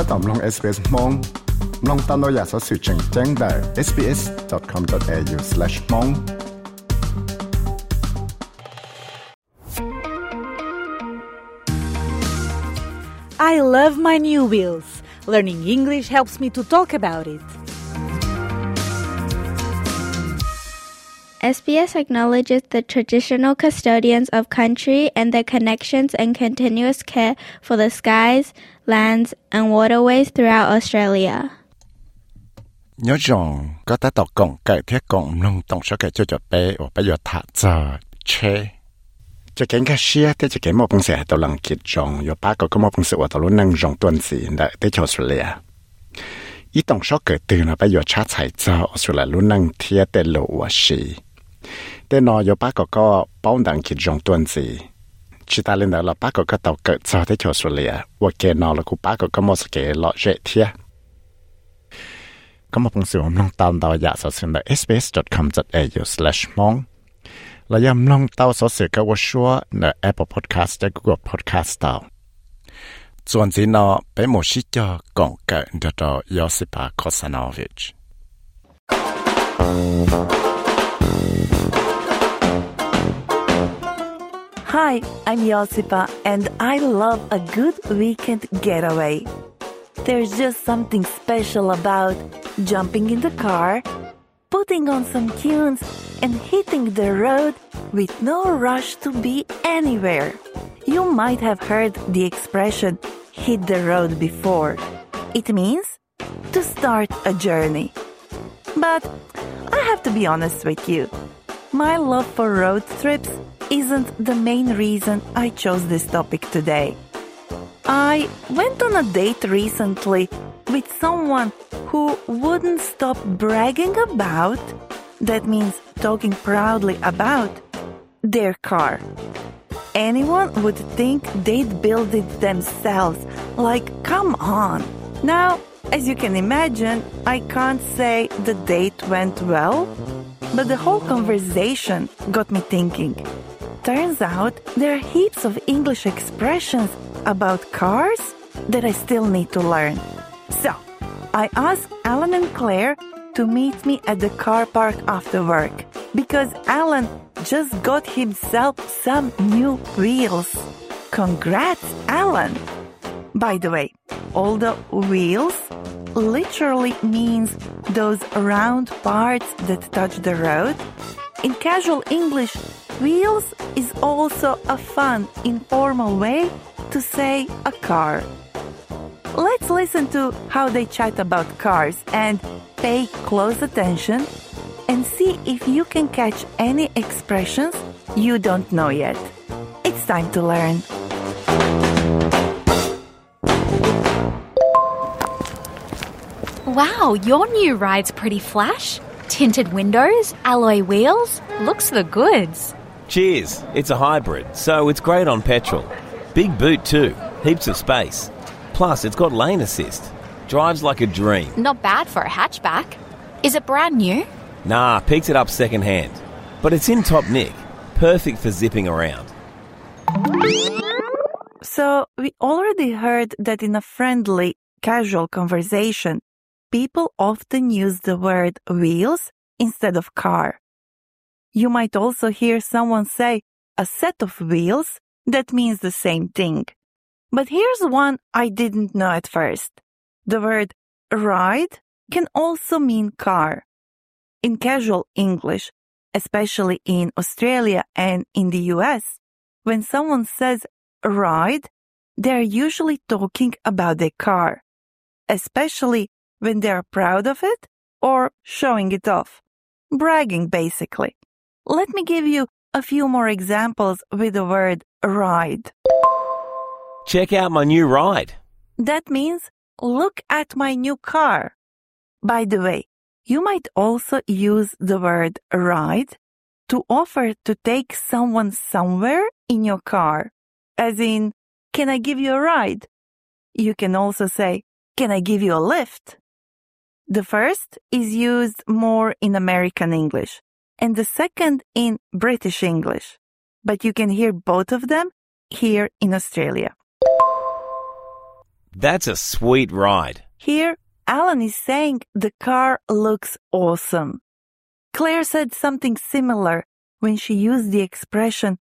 ถ้าตอมลง SBS มองลองตามเราอยากสอสื่อแจ้งได้ sbs.com.au/mong I love my new wheels. Learning English helps me to talk about it. SBS acknowledges the traditional custodians of country and their connections and continuous care for the skies, lands, and waterways throughout Australia. Nhớ rằng có ta tộc cộng cái thiết cộng nông tổng số cái cho bé ở bây giờ thả giờ chế cho cái xia thế cho cái một công sự tàu lăng kiệt rong yo ba có một công sự ở tàu luôn năng rong tuần gì tại tới Australia ý tổng số cái từ là bây giờ chát chạy giờ Australia luôn năng thiệt để lộ và xí để nó yo ba có bao năng kiệt rong tuần gì chỉ ta lên đó là ba có tàu cỡ giờ tới Australia và cái nó là cũng ba có một cái lọ dễ thiệt có một công sự ông long tàu tàu giả sử dụng tại sbs.com.au/mong là yam long tàu sử dụng các website ở Apple Podcast và Google Podcast tàu. Chuẩn gì nó bé một sĩ cho quảng cáo cho Josipa Kosanovic. Hi, I'm Josipa and I love a good weekend getaway. There's just something special about jumping in the car, putting on some tunes, and hitting the road with no rush to be anywhere. You might have heard the expression, hit the road before. It means to start a journey. But I have to be honest with you. My love for road trips isn't the main reason I chose this topic today. I went on a date recently with someone who wouldn't stop bragging about, that means talking proudly about, their car. Anyone would think they'd build it themselves, like, come on. Now, as you can imagine, I can't say the date went well, but the whole conversation got me thinking. Turns out there are heaps of English expressions about cars that I still need to learn. So, I asked Alan and Claire to meet me at the car park after work because Alan just got himself some new wheels. Congrats, Alan! By the way, all the wheels literally means those round parts that touch the road. In casual English, wheels is also a fun, informal way to say a car. Let's listen to how they chat about cars and pay close attention and see if you can catch any expressions you don't know yet. It's time to learn. Wow, your new ride's pretty flash. Tinted windows, alloy wheels, looks the goods. Cheers. It's a hybrid, so it's great on petrol. Big boot too, heaps of space. Plus, it's got lane assist. Drives like a dream. Not bad for a hatchback. Is it brand new? Nah, picked it up second hand. But it's in top nick. Perfect for zipping around. So, we already heard that in a friendly, casual conversation, people often use the word wheels instead of car. You might also hear someone say a set of wheels that means the same thing. But here's one I didn't know at first. The word ride can also mean car. In casual English, especially in Australia and in the US, when someone says ride, they're usually talking about their car, especially when they're proud of it or showing it off. Bragging, basically. Let me give you a few more examples with the word ride. Check out my new ride. That means, look at my new car. By the way, you might also use the word ride to offer to take someone somewhere in your car. As in, can I give you a ride? You can also say, can I give you a lift? The first is used more in American English, and the second in British English. But you can hear both of them here in Australia. That's a sweet ride. Here, Alan is saying the car looks awesome. Claire said something similar when she used the expression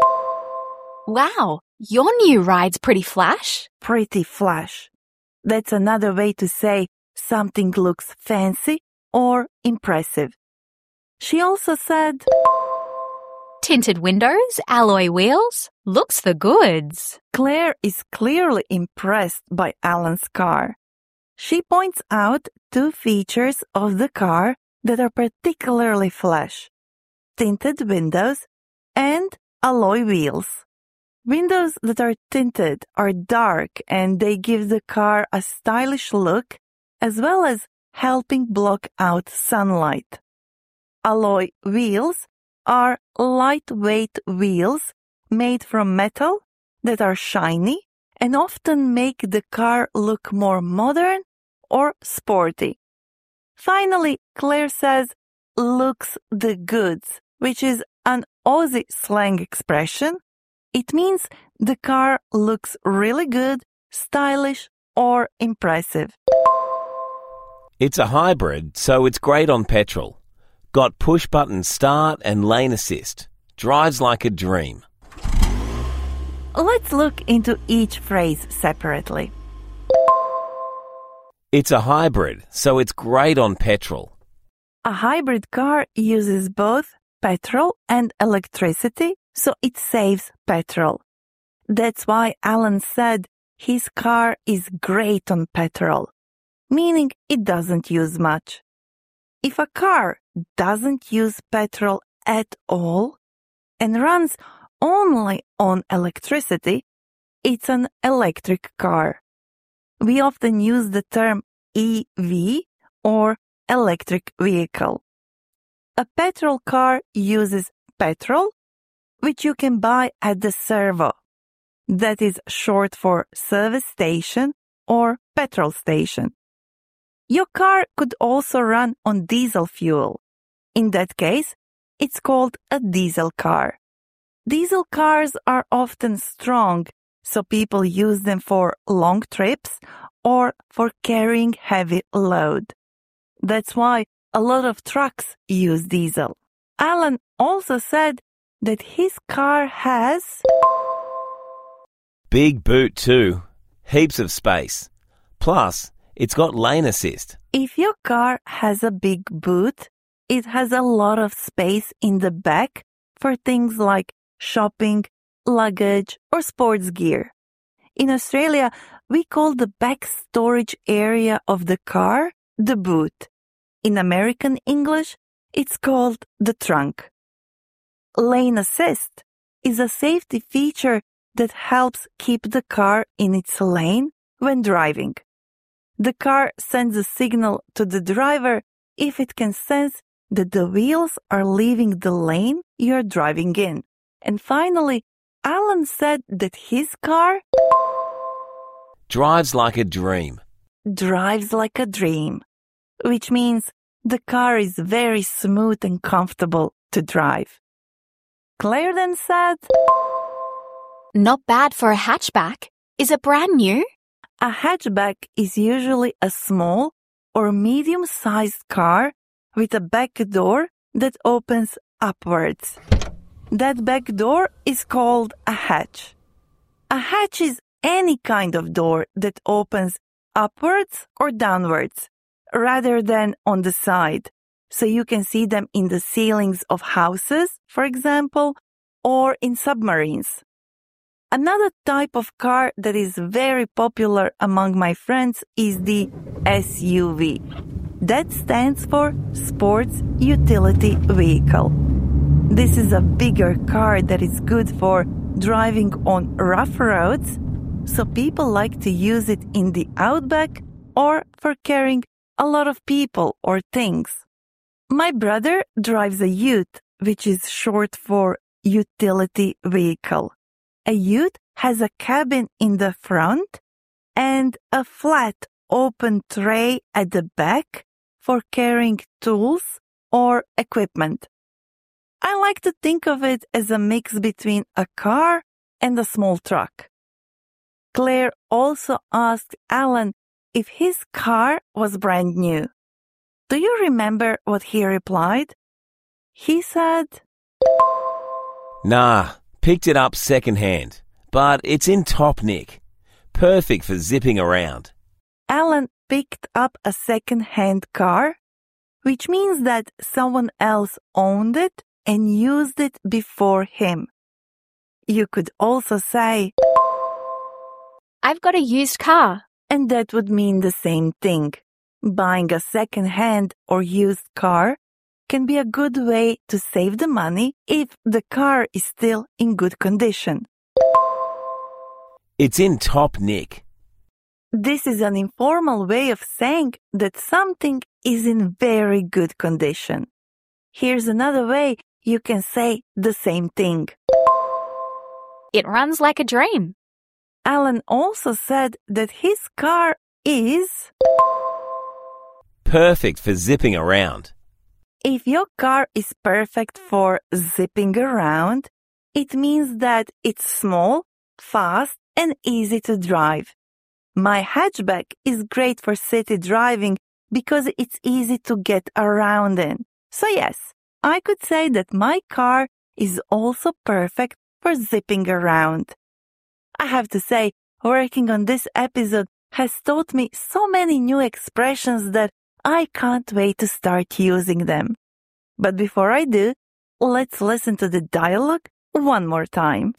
Wow, your new ride's pretty flash. pretty flash. That's another way to say something looks fancy or impressive. She also said, Tinted windows, alloy wheels, looks the goods. Claire is clearly impressed by Alan's car. She points out two features of the car that are particularly flash: tinted windows and alloy wheels. Windows that are tinted are dark and they give the car a stylish look as well as helping block out sunlight. Alloy wheels are lightweight wheels made from metal that are shiny and often make the car look more modern or sporty. Finally, Claire says, looks the goods, which is an Aussie slang expression. It means the car looks really good, stylish, or impressive. It's a hybrid, so it's great on petrol. Got push-button start and lane assist. Drives like a dream. Let's look into each phrase separately. It's a hybrid, so it's great on petrol. A hybrid car uses both petrol and electricity, so it saves petrol. That's why Alan said his car is great on petrol, meaning it doesn't use much. If a car doesn't use petrol at all and runs only on electricity, it's an electric car. We often use the term EV or electric vehicle. A petrol car uses petrol, which you can buy at the servo. That is short for service station or petrol station. Your car could also run on diesel fuel. In that case, it's called a diesel car. Diesel cars are often strong, so people use them for long trips or for carrying heavy load. That's why a lot of trucks use diesel. Alan also said that his car has Big boot too. Heaps of space. Plus, it's got lane assist. If your car has a big boot, it has a lot of space in the back for things like shopping, luggage, or sports gear. In Australia, we call the back storage area of the car the boot. In American English, it's called the trunk. Lane assist is a safety feature that helps keep the car in its lane when driving. The car sends a signal to the driver if it can sense that the wheels are leaving the lane you're driving in. And finally, Alan said that his car Drives like a dream. drives like a dream, which means the car is very smooth and comfortable to drive. Claire then said, Not bad for a hatchback. Is it brand new? a hatchback is usually a small or medium-sized car with a back door that opens upwards. That back door is called a hatch. A hatch is any kind of door that opens upwards or downwards, rather than on the side. So you can see them in the ceilings of houses, for example, or in submarines. Another type of car that is very popular among my friends is the SUV. That stands for Sports Utility Vehicle. This is a bigger car that is good for driving on rough roads, so people like to use it in the outback or for carrying a lot of people or things. My brother drives a ute, which is short for utility vehicle. A ute has a cabin in the front and a flat open tray at the back for carrying tools or equipment. I like to think of it as a mix between a car and a small truck. Claire also asked Alan if his car was brand new. Do you remember what he replied? He said, Nah, picked it up second-hand, but it's in top nick. Perfect for zipping around. Alan picked up a second-hand car, which means that someone else owned it and used it before him. You could also say, I've got a used car. and that would mean the same thing. Buying a second-hand or used car can be a good way to save the money if the car is still in good condition. It's in top nick. This is an informal way of saying that something is in very good condition. Here's another way you can say the same thing. It runs like a dream. Alan also said that his car is... Perfect for zipping around. If your car is perfect for zipping around, it means that it's small, fast, and easy to drive. My hatchback is great for city driving because it's easy to get around in. So yes, I could say that my car is also perfect for zipping around. I have to say, working on this episode has taught me so many new expressions that I can't wait to start using them. But before I do, let's listen to the dialogue one more time.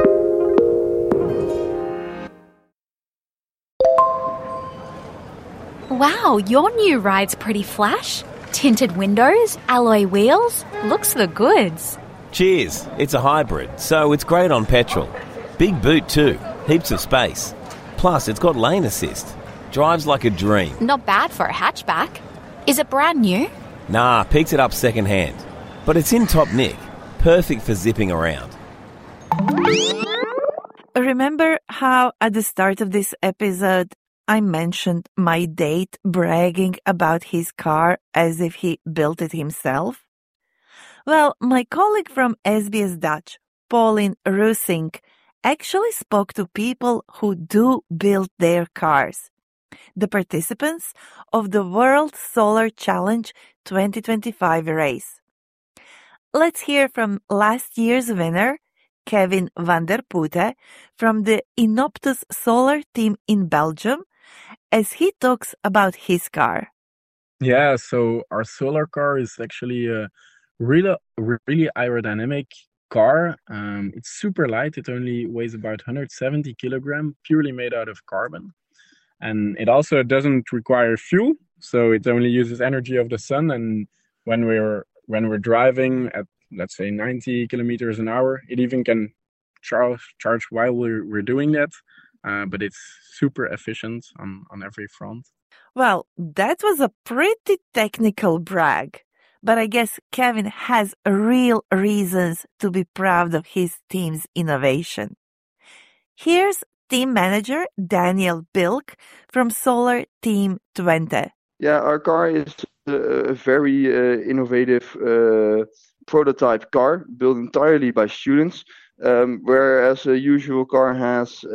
Wow, your new ride's pretty flash. Tinted windows, alloy wheels, looks the goods. Cheers, it's a hybrid, so it's great on petrol. Big boot too, heaps of space. Plus, it's got lane assist. Drives like a dream. Not bad for a hatchback. Is it brand new? Nah, picked it up second-hand. But it's in top nick. Perfect for zipping around. Remember how at the start of this episode I mentioned my date bragging about his car as if he built it himself? Well, my colleague from SBS Dutch, Pauline Roosink, actually spoke to people who do build their cars. The participants of the World Solar Challenge 2025 race. Let's hear from last year's winner, Kevin van der Putte, from the Inoptus Solar team in Belgium, as he talks about his car. Yeah, so our solar car is actually a really aerodynamic car. It's super light. It only weighs about 170 kilograms, purely made out of carbon. And it also doesn't require fuel, so it only uses energy of the sun. And when we're driving at, let's say, 90 kilometers an hour, it even can charge while we're doing that. But it's super efficient on every front. Well, that was a pretty technical brag. But I guess Kevin has real reasons to be proud of his team's innovation. Here's team manager Daniel Bilk from Solar Team Twente. Yeah, our car is a very innovative prototype car built entirely by students, whereas a usual car has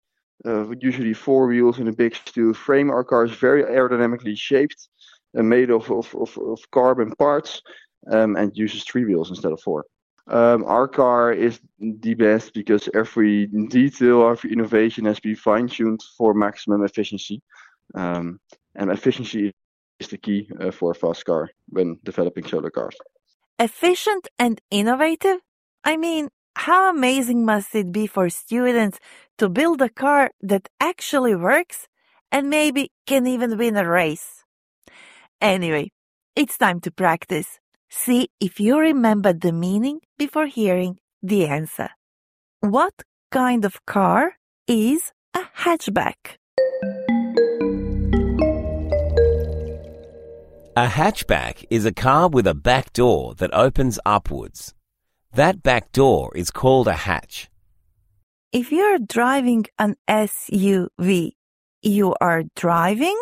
usually four wheels and a big steel frame. Our car is very aerodynamically shaped and made of carbon parts and uses three wheels instead of four. Our car is the best because every detail of innovation has been fine-tuned for maximum efficiency. And efficiency is the key for a fast car when developing solar cars. Efficient and innovative? I mean, how amazing must it be for students to build a car that actually works and maybe can even win a race? Anyway, it's time to practice. See if you remember the meaning before hearing the answer. What kind of car is a hatchback? A hatchback is a car with a back door that opens upwards. That back door is called a hatch. If you're driving an SUV, you are driving?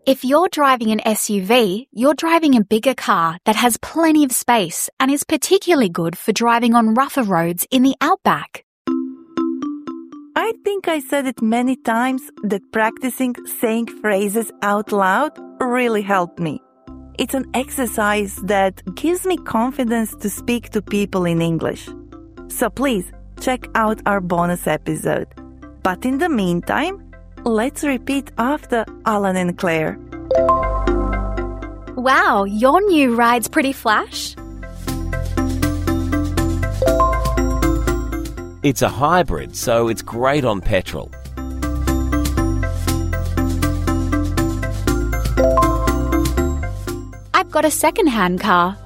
If you're driving an SUV, you're driving a bigger car that has plenty of space and is particularly good for driving on rougher roads in the outback. I think I said it many times that practicing saying phrases out loud really helped me. It's an exercise that gives me confidence to speak to people in English. So please check out our bonus episode. But in the meantime, let's repeat after Alan and Claire. Wow, your new ride's pretty flash. It's a hybrid, so it's great on petrol. I've got a second-hand car.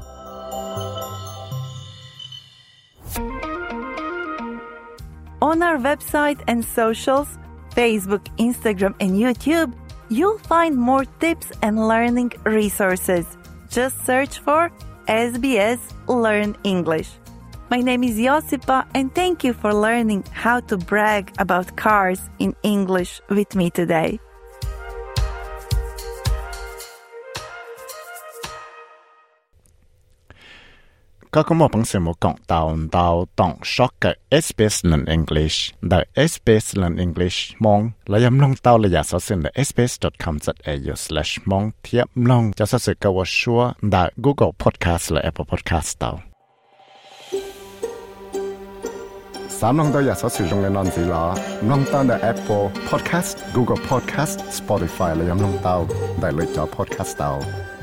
On our website and socials, Facebook, Instagram, and YouTube, you'll find more tips and learning resources. Just search for SBS Learn English. My name is Josipa, and thank you for learning how to brag about cars in English with me today. Có một bằng sự một cộng tàu tổng shop cái SBS Learn English, the SBS Learn English mong là yếm long tàu là giả sử sinh the sbs.com.au/mong thiếp long cho sự cáiว่าชัว the Google Podcast และ Apple Podcast ตาว3long tàu giả sử sử dụng lên gì là long tàu the Apple Podcast, Google Podcast, Spotify และยำlong tàuได้เลยจอ podcast ตาว